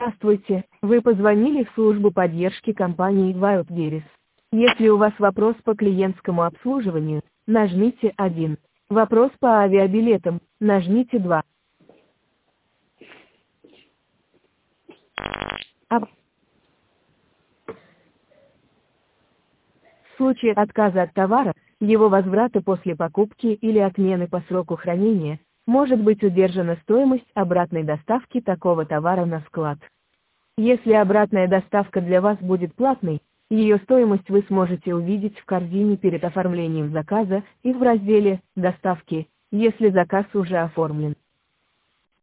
Здравствуйте, вы позвонили в службу поддержки компании Wildberries. Если у вас вопрос по клиентскому обслуживанию, нажмите 1. Вопрос по авиабилетам, нажмите 2. В случае отказа от товара, его возврата после покупки или отмены по сроку хранения, может быть удержана стоимость обратной доставки такого товара на склад. Если обратная доставка для вас будет платной, ее стоимость вы сможете увидеть в корзине перед оформлением заказа и в разделе «Доставки», если заказ уже оформлен.